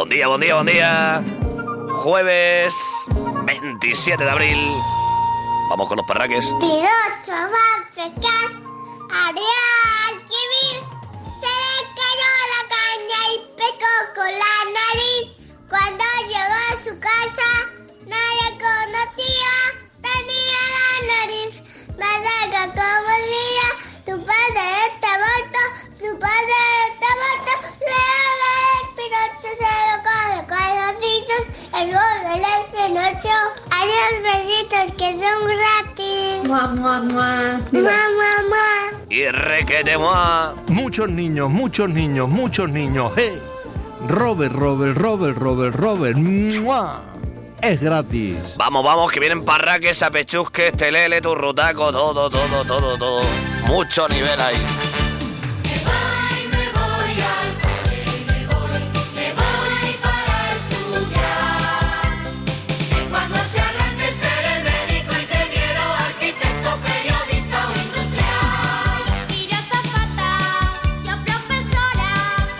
Buen día, buen día, buen día. Jueves 27 de abril. Vamos con los parraques. Pinocho va a pescar, habría que ver. Se le cayó la caña y pecó con la nariz. Cuando llegó a su casa, nadie conocía, tenía la nariz más larga como el día. Tu padre está muerto, su padre está muerto. Luego el Pinocho se lo come con los dientes. El gordo del Pinocho. Adiós, besitos que son gratis. Mua, mua, mua. Mua, mua, mua. Y requete mua. Muchos niños, muchos niños, muchos niños. ¡Hey! Robert. ¡Mua! Es gratis. Vamos, vamos, que vienen parraques, apechusques, telele, turrutaco, todo. Mucho nivel ahí. Me voy al cole, me voy para estudiar. Que cuando sea grande seré médico, ingeniero, arquitecto, periodista o industrial. Y yo azafata, yo profesora.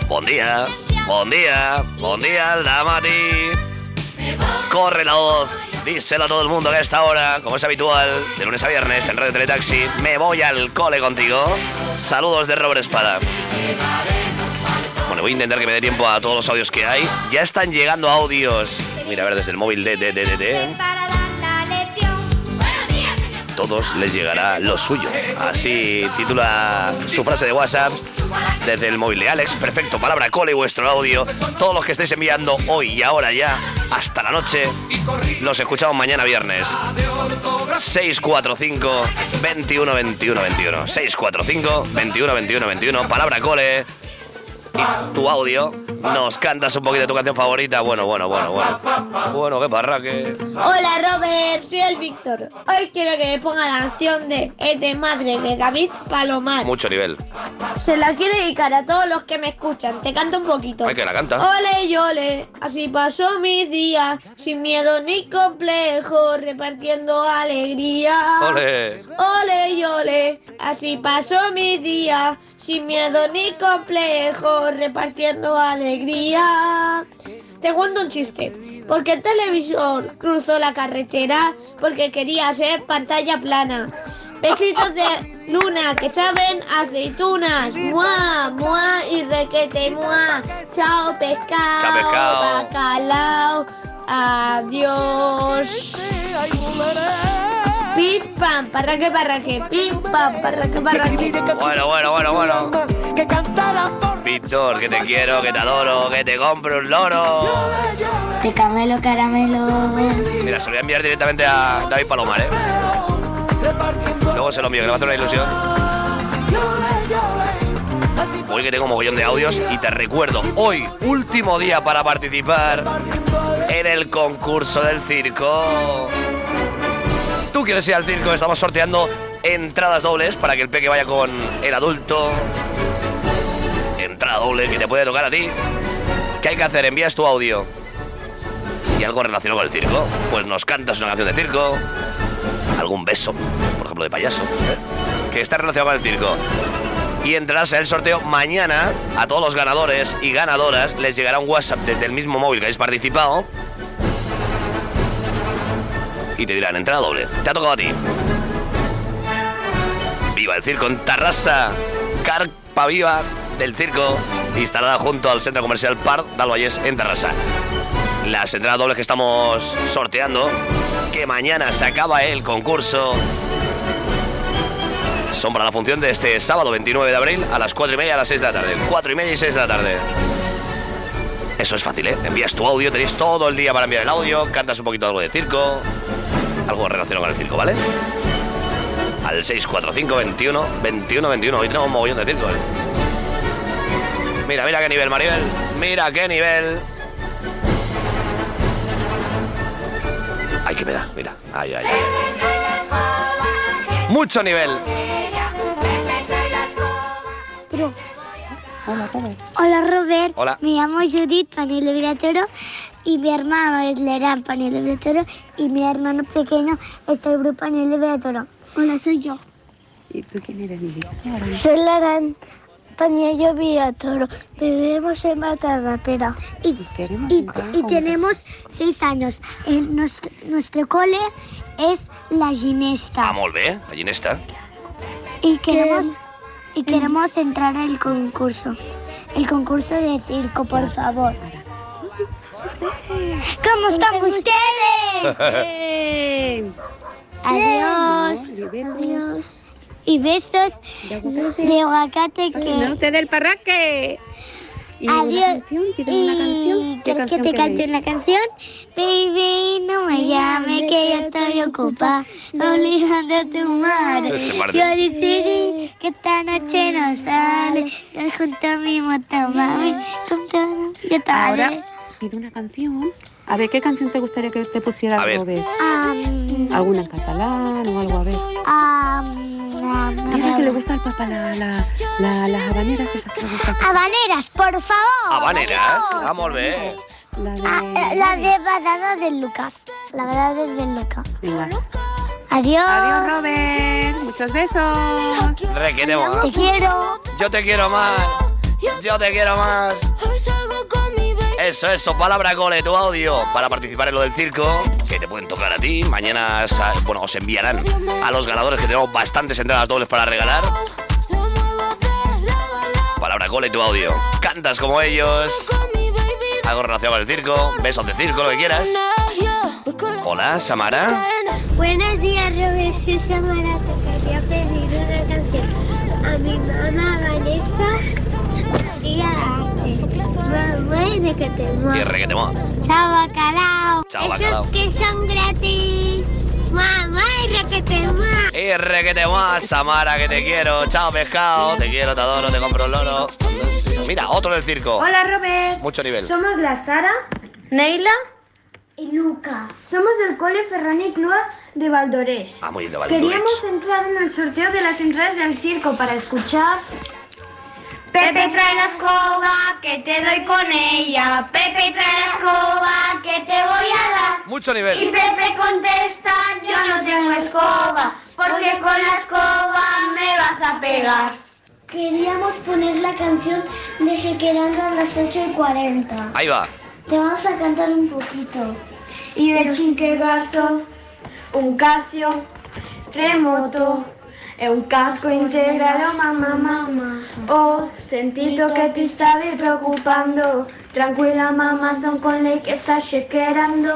Buen día, Aldamati. Corre la voz, díselo a todo el mundo que a esta hora, como es habitual, de lunes a viernes en Radio Teletaxi, me voy al cole contigo. Saludos de Robert Espada. Bueno, voy a intentar que me dé tiempo a todos los audios que hay. Ya están llegando audios. Mira, a ver, desde el móvil de. Para dar la lección. Buenos días, señor. Todos les llegará lo suyo. Así titula su frase de WhatsApp desde el móvil de Alex. Perfecto, palabra cole, vuestro audio. Todos los que estáis enviando hoy y ahora ya, hasta la noche, los escuchamos mañana viernes. 645 21 21 21. 645 21 21 21. Palabra cole. Y tu audio, nos cantas un poquito de tu canción favorita. Bueno, qué parraque. Hola Robert, soy el Víctor. Hoy quiero que me ponga la canción de Es de Madre de David Palomar. Mucho nivel. Se la quiero dedicar a todos los que me escuchan. Te canto un poquito. Ay, que la canta. Ole y ole, así pasó mis días, sin miedo ni complejo, repartiendo alegría. Ole. Ole y ole, así pasó mis días, sin miedo ni complejo, repartiendo alegría. Te cuento un chiste. Porque el televisor cruzó la carretera porque quería ser pantalla plana. Besitos de luna que saben aceitunas. Mua, mua y requete mua. Chao pescado, Chao, pescado. bacalao. Adiós. Pim pam, parraque, pim pam, parraque. Bueno. Víctor, que te quiero, que te adoro, que te compro un loro. Te camelo caramelo. Mira, se lo voy a enviar directamente a David Palomar, ¿eh? Luego se lo envío, que le va a hacer una ilusión. Hoy que tengo un mogollón de audios y te recuerdo, hoy, último día para participar en el concurso del circo. ¿Tú quieres ir al circo? Estamos sorteando entradas dobles para que el peque vaya con el adulto. Entrada doble que te puede tocar a ti. ¿Qué hay que hacer? Envías tu audio y algo relacionado con el circo. Pues nos cantas una canción de circo, algún beso, por ejemplo de payaso, que está relacionado con el circo. Y entrarás en el sorteo mañana. A todos los ganadores y ganadoras les llegará un WhatsApp desde el mismo móvil que habéis participado y te dirán entrada doble. Te ha tocado a ti. Viva el circo en Tarrasa. Carpa viva del circo, instalada junto al Centro Comercial Parc del Vallès en Tarrasa. Las entradas dobles que estamos sorteando, que mañana se acaba el concurso, son para la función de este sábado 29 de abril a las 4:30 a las 6 de la tarde. 4:30 y 6 de la tarde. Eso es fácil, ¿eh? Envías tu audio, tenéis todo el día para enviar el audio, cantas un poquito algo de circo, algo relacionado con el circo, ¿vale? Al 645 21 21 21. Hoy tenemos un mogollón de circo, ¿eh? Mira qué nivel, Maribel. Mira qué nivel. Ay, que me da, mira. Ay. Mucho nivel. Hola Robert. Hola. Me llamo Judith Panelo Viratoro y mi hermano es Lerán Panelo Viratoro y mi hermano pequeño es el grupo Panelo Viratoro. Hola, soy yo. ¿Y tú quién eres, mi vida? Soy Lerán España llovía toro. Vivimos en Matadapera. Y tenemos 6 años. Nuestro cole es la Ginesta. Ah, molt bé, la Ginesta. Y queremos entrar al concurso. El concurso de circo, por favor. ¿Cómo están ustedes? Adiós. Adiós. Y besos de aguacate que... ¡Usted del Parraque! Adiós. ¿Una canción? ¿Qué ¿Quieres que canción te cante queréis? una canción? Baby, no me llame que yo estoy ocupada olvidando a tu madre. Ese parte. Yo decidí que esta noche no sale junto a mi motomami. Yo tarde. Ahora pide una canción. A ver, ¿qué canción te gustaría que te pusiera A ver. Robert? ¿Alguna en catalán o algo? A ver. Dice que le gusta al papá las habaneras esas que le gustan. Habaneras, por favor. Habaneras. Ah, molt bé. La de Badada del Lucas. La Badada del Lucas. Venga. Adiós. Adiós, Robert. Muchos besos. Requete más. Te quiero. Yo te quiero más. Yo te quiero más. Eso, palabra cole, tu audio para participar en lo del circo, que te pueden tocar a ti. Mañana, bueno, os enviarán a los ganadores, que tenemos bastantes entradas dobles para regalar. Palabra cole, tu audio. Cantas como ellos. Algo relacionado con el circo. Besos de circo, lo que quieras. Hola, Samara. Buenos días, Robert. Soy Samara. Te quería pedir una canción a mi mamá Vanessa. María Mamá y requete más. Y requete más. Chao, bacalao. Chao, bacalao. Esos que son gratis. Mamá y requete más. Y requete más, Samara, que te quiero. Chao, pescado. Te quiero, te adoro, te compro un loro. Mira, otro del circo. Hola, Robert. Mucho nivel. Somos la Sara, Neila Y Luca. Somos del Cole Ferran y Clua de Valdorés. Ah, muy bien, de Valdorés. Queríamos entrar en el sorteo de las entradas del circo para escuchar... Pepe trae la escoba, que te doy con ella. Pepe trae la escoba, que te voy a dar. Mucho Y nivel. Pepe contesta, yo no tengo escoba, porque con la escoba me vas a pegar. Queríamos poner la canción de Jequerando a las 8:40. Ahí va. Te vamos a cantar un poquito. Y de Chinquegaso, un Casio, Tremoto, e un casco integrado, mamá. Oh, sentito que ti stavi preoccupando. Tranquila, mamá, son con lei que está shakerando.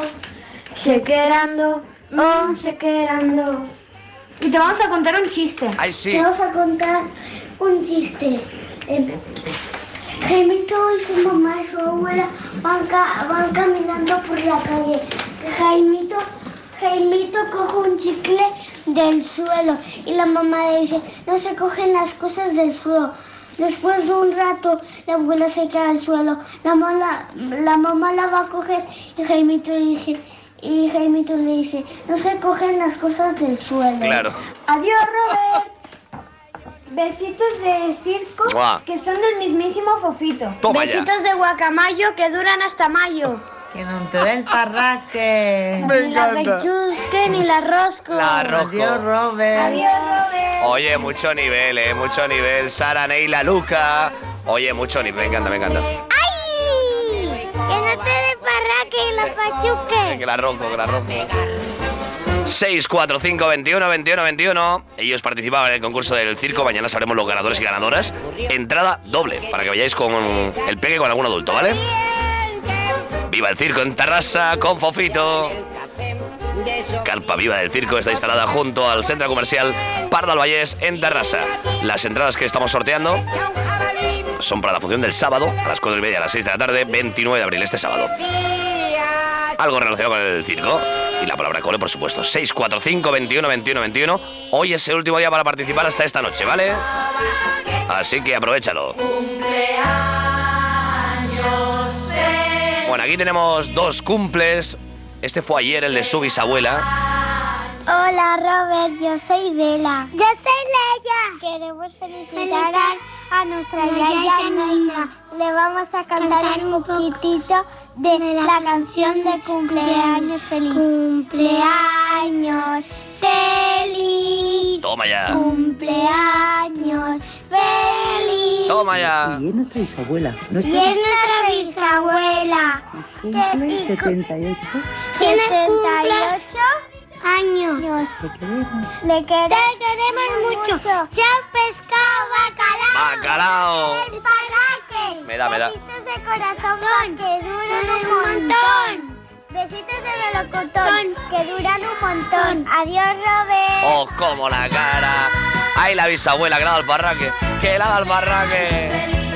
Oh, shakerando. Y te vamos a contar un chiste. Ay, sí. Te vamos a contar un chiste. Jaimito y su mamá y su abuela van caminando por la calle. Jaimito coge un chicle del suelo y la mamá le dice, no se cogen las cosas del suelo. Después de un rato, la abuela se queda al suelo. La mamá la va a coger y Jaimito le dice, no se cogen las cosas del suelo. Claro. Adiós, Robert. Besitos de circo ¡Mua! que son del mismísimo Fofito. Toma ya. Besitos de guacamayo que duran hasta mayo. Que no te dé el Parraque. Me Ni la pechusque ni la rosco. La rosco. Adiós, Robert. Adiós, Robert. Oye, mucho nivel, mucho nivel. Sara, Neila, Luca. Oye, mucho nivel. Me encanta. ¡Ay! Que no te dé Parraque y la pachuque. Que la ronco. 6, 4, 5, 21, 21, 21. Ellos participaban en el concurso del circo. Mañana sabremos los ganadores y ganadoras. Entrada doble para que vayáis con el peque con algún adulto, ¿vale? Viva el circo en Tarrasa con Fofito. Carpa Viva del Circo está instalada junto al centro comercial Pardal Vallés en Tarrasa. Las entradas que estamos sorteando son para la función del sábado a las 4:30 a las 6 de la tarde, 29 de abril, este sábado. Algo relacionado con el circo y la palabra cole, por supuesto. 6, 4, 5, 21, 21, 21. Hoy es el último día para participar hasta esta noche, ¿vale? Así que aprovéchalo. Bueno, aquí tenemos 2 cumples. Este fue ayer, el de su bisabuela. Hola, Robert, yo soy Vela. Yo soy Leia. Queremos felicitar a nuestra Yaya Nina. Le vamos a cantar un poquitito de la canción de cumpleaños feliz. Cumpleaños feliz. Toma ya. Cumpleaños feliz. Toma ya. Y es nuestra bisabuela. Y es nuestra bisabuela. Cumple 78. Tiene 78 años. Le queremos mucho. Chao, pescado, bacalao. Bacalao. El parraque. Me da. Besitos de corazón para que duren un montón. Besitos de melocotón que duran un montón. Adiós, Robert. Oh, como la cara. Ay, la bisabuela, que la da el parraque. Que la da el parraque.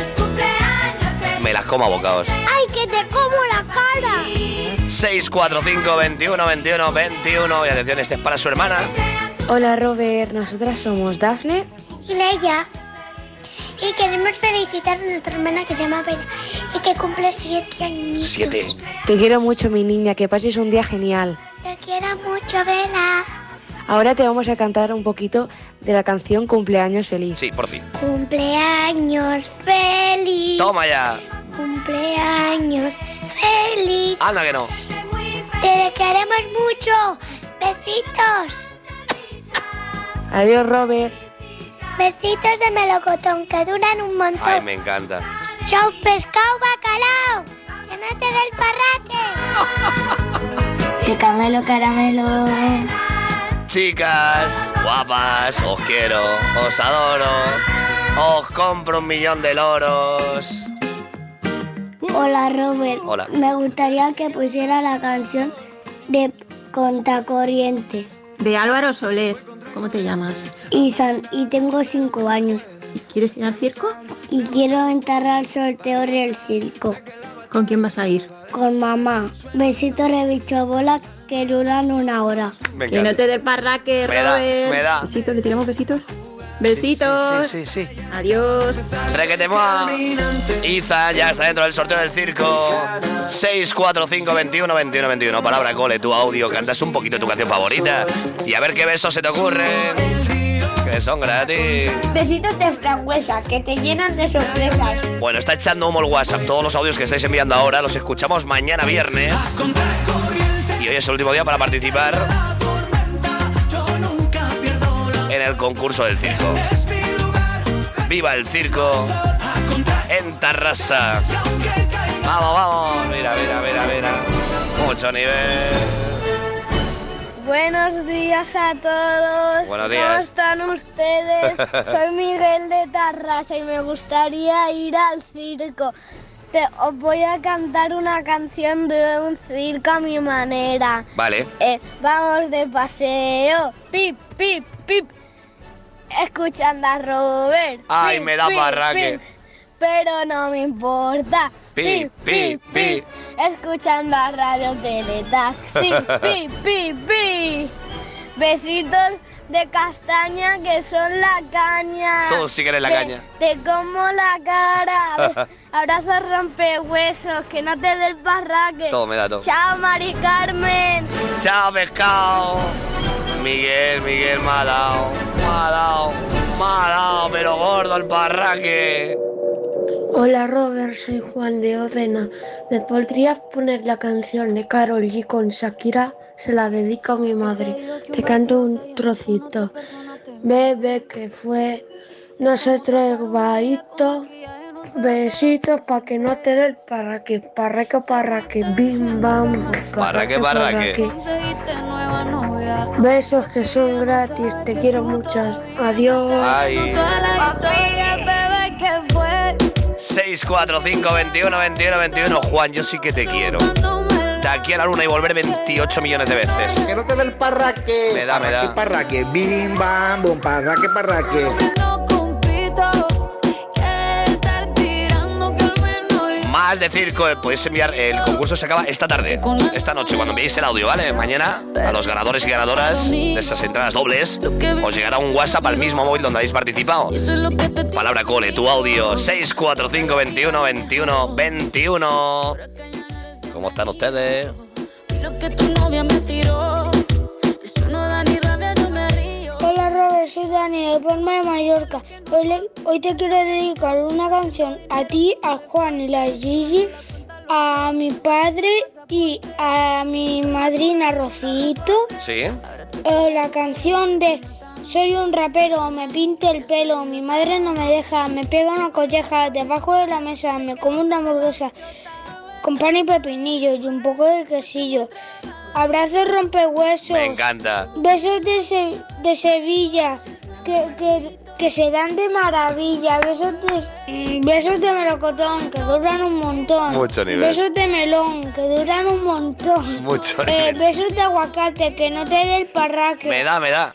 Me las como a bocados. Ay, que te como la cara. 645 21 21 21. Y atención, este es para su hermana. Hola Robert, nosotras somos Dafne Y Leia. Y queremos felicitar a nuestra hermana que se llama Bella y que cumple 7 años. 7. Te quiero mucho, mi niña, que pases un día genial. Te quiero mucho, Bella. Ahora te vamos a cantar un poquito de la canción Cumpleaños Feliz. Sí, por fin. Cumpleaños feliz. Toma ya. Cumpleaños feliz. Anda que no. Te queremos mucho. Besitos. Adiós, Robert. Besitos de melocotón que duran un montón. Ay, me encanta. Chao, pescado, bacalao. Que no te dé el parraque. De camelo, caramelo. Chicas, guapas, os quiero, os adoro. Os compro 1.000.000 de loros. Hola, Robert. Hola. Me gustaría que pusiera la canción de Contacorriente. De Álvaro Soler. ¿Cómo te llamas? Y tengo 5 años. ¿Quieres ir al circo? Y quiero entrar al sorteo del circo. ¿Con quién vas a ir? Con mamá. Besitos de bicho bola que duran 1 hora. Me Que no encanta. te dé el parraque, Me da, Robert. me da. Besitos, ¿le tiramos besitos? Besitos. Sí. Adiós. Requete moa. Iza ya está dentro del sorteo del circo. 645 21 21 21. Palabra cole, tu audio. Cantas un poquito tu canción favorita. Y a ver qué besos se te ocurren. Que son gratis. Besitos de frangüesa que te llenan de sorpresas. Bueno, está echando humo el WhatsApp. Todos los audios que estáis enviando ahora los escuchamos mañana viernes. Y hoy es el último día para participar en el concurso del circo. ¡Viva el circo en Tarrasa! Vamos. Mira. Mucho nivel. Buenos días a todos. Buenos días. ¿Cómo están ustedes? Soy Miguel de Tarrasa y me gustaría ir al circo. Os voy a cantar una canción de un circo a mi manera. Vale. Vamos de paseo. Pip, pip, pip. Escuchando a Robert. Ay, Pip, me da pip, parraque. pip. Pero no me importa. Pip, pip, pip. Escuchando a Radio Teletaxi. Pip, pip, pip. Besitos de castaña que son la caña. Tú sí que eres la caña. Te como la cara. Abrazos rompehuesos, que no te dé el parraque. Todo me da todo. Chao, Mari Carmen. Chao, pescado. Miguel me ha dado, pero gordo el parraque. Hola Robert, soy Juan de Odena. ¿Me podrías poner la canción de Karol G con Shakira? Se la dedico a mi madre. Te canto un trocito. Bebé que fue, no se traigo. Besitos pa' que no te dé el parraque. Parraque, bim bam. Parraque. Besos que son gratis, te quiero muchas. Adiós. Ay. 645 21 21 21. Juan, yo sí que te quiero. De aquí a la luna y volver 28 millones de veces. Que no te dé el parraque. Me da. Parraque. Bim, bam, boom, parraque. Más de circo, puedes enviar. El concurso se acaba esta tarde, esta noche, cuando enviéis el audio, ¿vale? Mañana, a los ganadores y ganadoras de esas entradas dobles, os llegará un WhatsApp al mismo móvil donde habéis participado. Palabra cole, tu audio, 645 21 21 21. ¿Cómo están ustedes? Hola Robert, soy Dani de Palma de Mallorca. Hoy te quiero dedicar una canción a ti, a Juan y la Gigi, a mi padre y a mi madrina Rocito. Sí. La canción de soy un rapero, me pinto el pelo, mi madre no me deja, me pega una colleja debajo de la mesa, me como una hamburguesa con pan y pepinillo y un poco de quesillo. Abrazos rompehuesos. Me encanta. Besos de Sevilla que se dan de maravilla. Besos de melocotón que duran un montón. Mucho nivel. Besos de melón que duran un montón. Mucho nivel. Besos de aguacate que no te dé el parraque. Me da.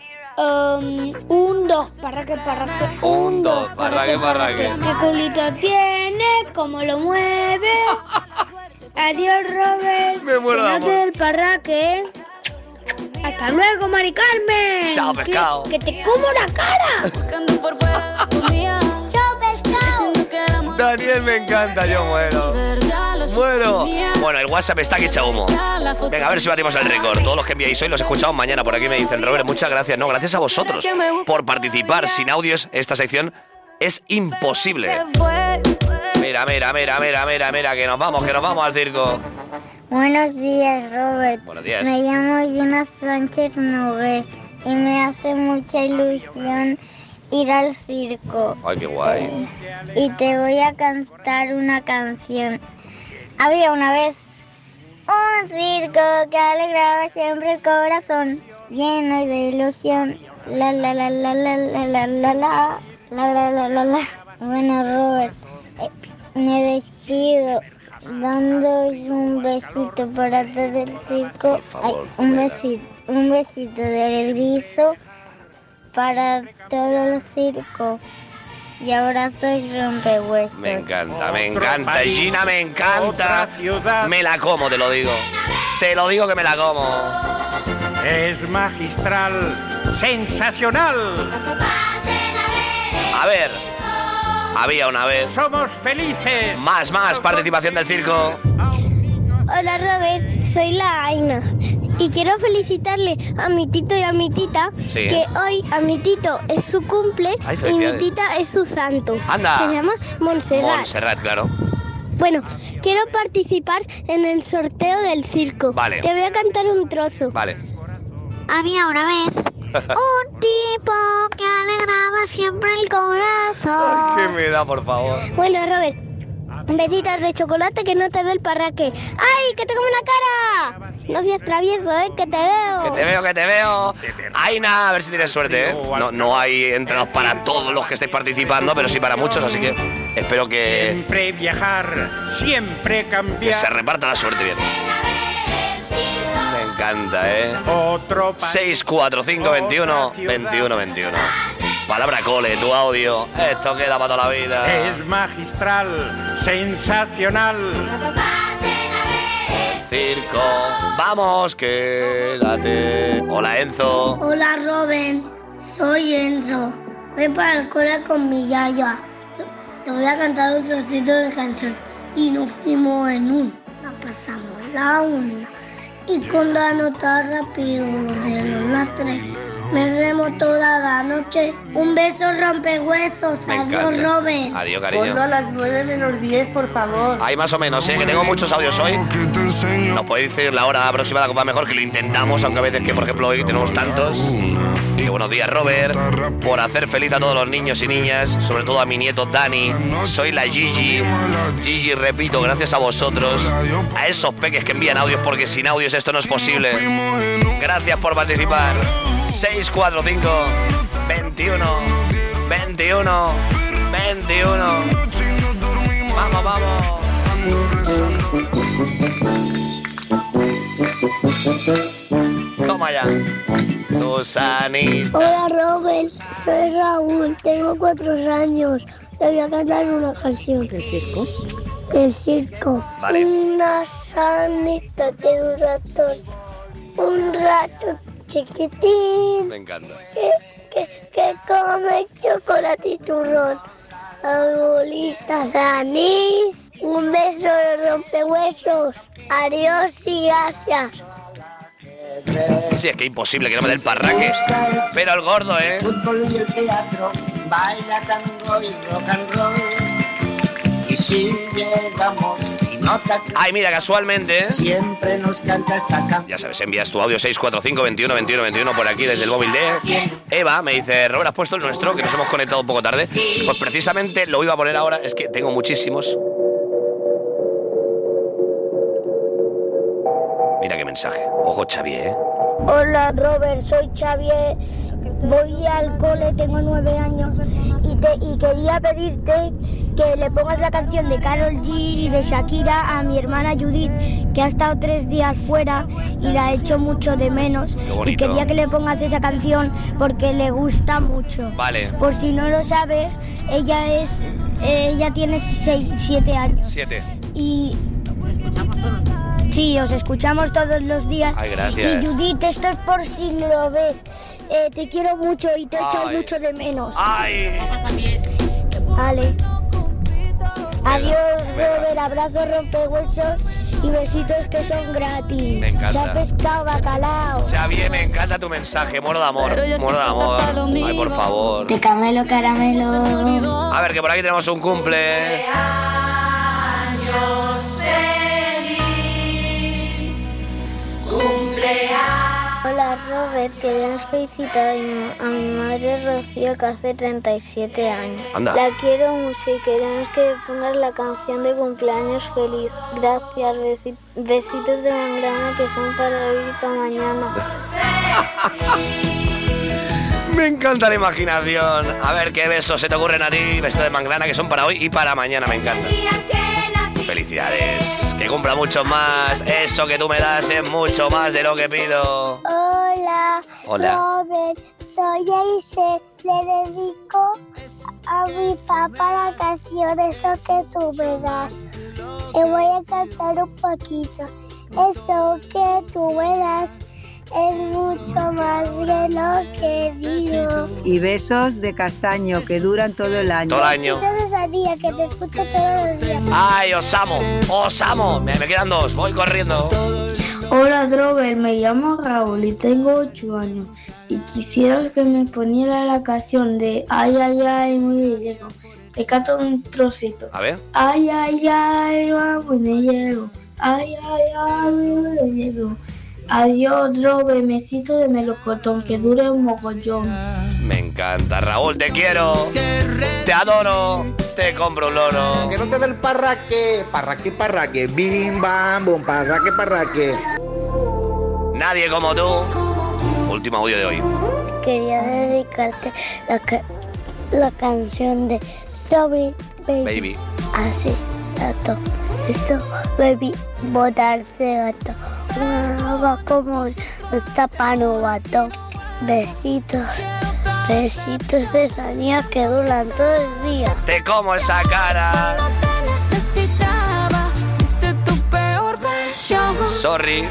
1, 2, parraque. 1, 2, parraque. ¿Qué culito tiene? ¿Cómo lo mueve? Adiós, Robert. Me muero de que no amor. te dé el parraque. Hasta luego, Mari Carmen. Chao, pescado. Que te como la cara. Chao, pescado. Daniel, me encanta, yo muero. Bueno, el WhatsApp está que echa humo. Venga, a ver si batimos el récord. Todos los que enviáis hoy los escuchamos mañana. Por aquí me dicen, Robert, muchas gracias. No, gracias a vosotros por participar. Sin audios, esta sección es imposible. Mira, que nos vamos al circo. Buenos días, Robert. Buenos días. Me llamo Gina Sánchez Nogué y me hace mucha ilusión ir al circo. Ay, qué guay. Y te voy a cantar una canción. Había una vez un circo que alegraba siempre el corazón, lleno de ilusión. La la la la la la la la la la la la la. Bueno, Robert, me despido dándoos un besito para todo el circo. Por favor, Un besito de erizo para todo el circo. Y abrazos rompehuesos. Me encanta, Gina, me encanta. Me la como, te lo digo. Te lo digo que me la como. Es magistral, sensacional. A ver, había una vez. Somos felices. Más, participación del circo. Hola, Robert, soy la Aina. Y quiero felicitarle a mi tito y a mi tita, Sí. que hoy a mi tito es su cumple Ay, y mi felicidades. tita es su santo. Anda. Que se llama Montserrat. Montserrat, claro. Bueno, quiero participar en el sorteo del circo. Vale. Te voy a cantar un trozo. Vale. Había una vez un tipo que alegraba siempre el corazón. ¿Qué me da, por favor? Bueno, Robert, besitos de chocolate que no te dé el parraque. ¡Ay, que te come la cara! No seas travieso, que te veo. Que te veo. Aina, a ver si tienes suerte, ¿eh? No hay entrenos para todos los que estáis participando, pero sí para muchos, así que espero que Siempre viajar, siempre se cambiar. reparta la suerte bien. Me encanta, ¿eh? Otro país. 645 21 21 21. Palabra cole, tu audio. Esto queda para toda la vida. Es magistral, sensacional. Circo. Vamos, quédate. Hola, Enzo. Hola, Robert. Soy Enzo. Voy para el cole con mi yaya. Te voy a cantar un trocito de canción. Y nos fuimos en un. La pasamos la una. Y con la nota rápido, los dedos las tres. Me remo toda la noche. Un beso rompehuesos. Me Adiós, encanta. Robert. Adiós, cariño. Ponlo a las 9 menos 10, por favor. Hay más o menos, que tengo muchos audios hoy. Nos podéis decir la hora aproximada que va mejor, que lo intentamos, aunque a veces que, por ejemplo, hoy tenemos tantos. Que buenos días, Robert, por hacer feliz a todos los niños y niñas, sobre todo a mi nieto Dani. Soy la Gigi. Gigi, repito, gracias a vosotros, a esos peques que envían audios, porque sin audios esto no es posible. Gracias por participar. 645 21 21 21. Vamos. Toma ya. Susanita. Hola, Robert. Soy Raúl. Tengo 4 años. Te voy a cantar una canción. ¿El circo? El circo. Vale. Una sanita de un ratón. Un ratón chiquitín. Me encanta. Que come chocolate y turrón. Bolitas de anís. Un beso de rompehuesos. Adiós y gracias. Sí, es que imposible que no me dé el parraque. Pero el gordo, ¿eh? Fútbol y el teatro, baila tango y rock and roll. Y si llegamos y Ay, mira, casualmente. Siempre nos canta esta canción. Ya sabes, envías tu audio 645 21 21 21 por aquí desde el móvil de Eva. Me dice, Robert, ¿has puesto el nuestro? Que nos hemos conectado un poco tarde. Pues precisamente lo iba a poner ahora. Es que tengo muchísimos. Mira qué mensaje. Ojo, Xavi, ¿eh? Hola Robert, soy Xavier, voy al cole, tengo 9 años y quería pedirte que le pongas la canción de Karol G y de Shakira a mi hermana Judith, que ha estado 3 días fuera y la he hecho mucho de menos. Y quería que le pongas esa canción porque le gusta mucho. Vale. Por si no lo sabes, ella tiene 7 años. 7. Y... sí, os escuchamos todos los días. Ay, gracias. Y Judith, esto es por si lo ves. Te quiero mucho y te echo mucho de menos. Ay. Vale. Adiós, Robert. Abrazo, rompehuesos y besitos que son gratis. Me encanta. Se ha pescado bacalao. Xavi, me encanta tu mensaje. Muero de amor. Muero de amor. Ay, por favor. De Camelo Caramelo. A ver, que por aquí tenemos un cumple. Hola Robert, queremos felicitar a mi madre Rocío, que hace 37 años. Anda. La quiero mucho y queremos que pongas la canción de cumpleaños feliz. Gracias, besitos de mangrana que son para hoy y para mañana. Me encanta la imaginación. A ver qué besos se te ocurren a ti. Besitos de mangrana que son para hoy y para mañana. Me encanta. Felicidades. Que cumpla mucho más. Eso que tú me das es mucho más de lo que pido. Hola, Hola. Robert, soy Aise. Le dedico a mi papá la canción Eso que tú me das. Te voy a cantar un poquito. Eso que tú me das es mucho más de lo que digo. Y besos de castaño que duran todo el año. Todo el año. Besitos a día que te escucho todos los días. Ay, os amo. Os amo. Me quedan 2. Voy corriendo. Hola Robert, me llamo Raúl y tengo 8 años y quisiera que me poniera la canción de Ay, ay, ay, muy lejos. Te canto un trocito. A ver. Ay, ay, ay, muy lejos. Ay, ay, ay, muy lejos. Adiós Robert, besito de melocotón, que dure un mogollón. Me encanta, Raúl, te quiero. Te adoro. Te compro un loro. Que no te dé el parraque, parraque, bim, bam, bum, parraque. Nadie como tú. Último audio de hoy. Quería dedicarte la canción de Sorry Baby. Así, gato. Eso, baby, botarse gato. Una va como está panovato. Besitos, besitos de esa niña que duran todo el día. Te como esa cara. Sorry,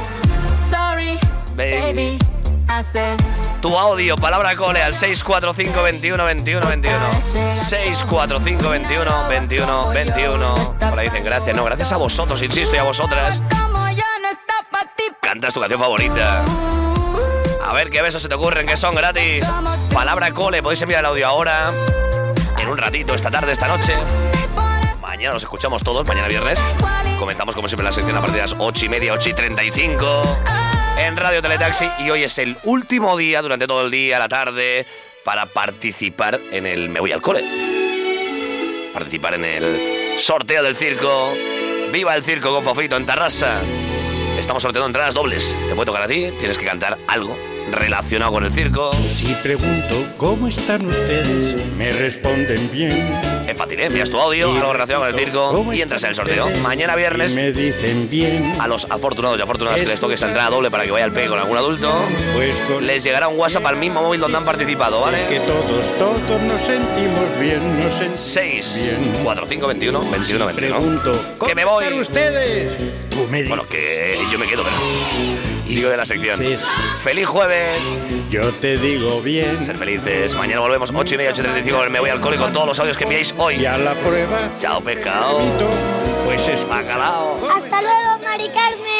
baby. Tu audio, palabra cole al 645 21 21 21. 645 21 21 21. Por ahí dicen gracias, no, gracias a vosotros, insisto, y a vosotras. Cantas tu canción favorita. A ver qué besos se te ocurren, que son gratis. Palabra cole, podéis enviar el audio ahora. En un ratito, esta tarde, esta noche. Mañana nos escuchamos todos, mañana viernes. Comenzamos como siempre la sección a partir de las 8:30, 8:35. En Radio Teletaxi, y hoy es el último día, durante todo el día, la tarde, para participar en el Me Voy al Cole. Participar en el sorteo del circo. ¡Viva el circo con Fofito en Tarrasa! Estamos sorteando entradas dobles. Te puede tocar a ti, tienes que cantar algo relacionado con el circo. Si pregunto cómo están ustedes, me responden bien. Es fácil, ¿eh? Envías tu audio, algo relacionado con el circo y entras en el sorteo. Mañana viernes, me dicen bien. a los afortunados y afortunadas que les toque esa entrada doble para que vaya al P con algún adulto, les llegará un WhatsApp al mismo móvil donde han participado, ¿vale? Que todos nos sentimos bien, nos sentimos 6, 4, 5, 21, 21, 21. Pregunto, que me voy. ustedes? Tú me dices. Bueno, que yo me quedo, pero digo de la sección. ¡Feliz jueves! Yo te digo bien. Ser felices. Mañana volvemos 8:30, 8:35. Me Voy al Cole con todos los audios que enviáis hoy. Y a la prueba. Chao, pescado. Pues es bacalao. Hasta luego, Mari Carmen.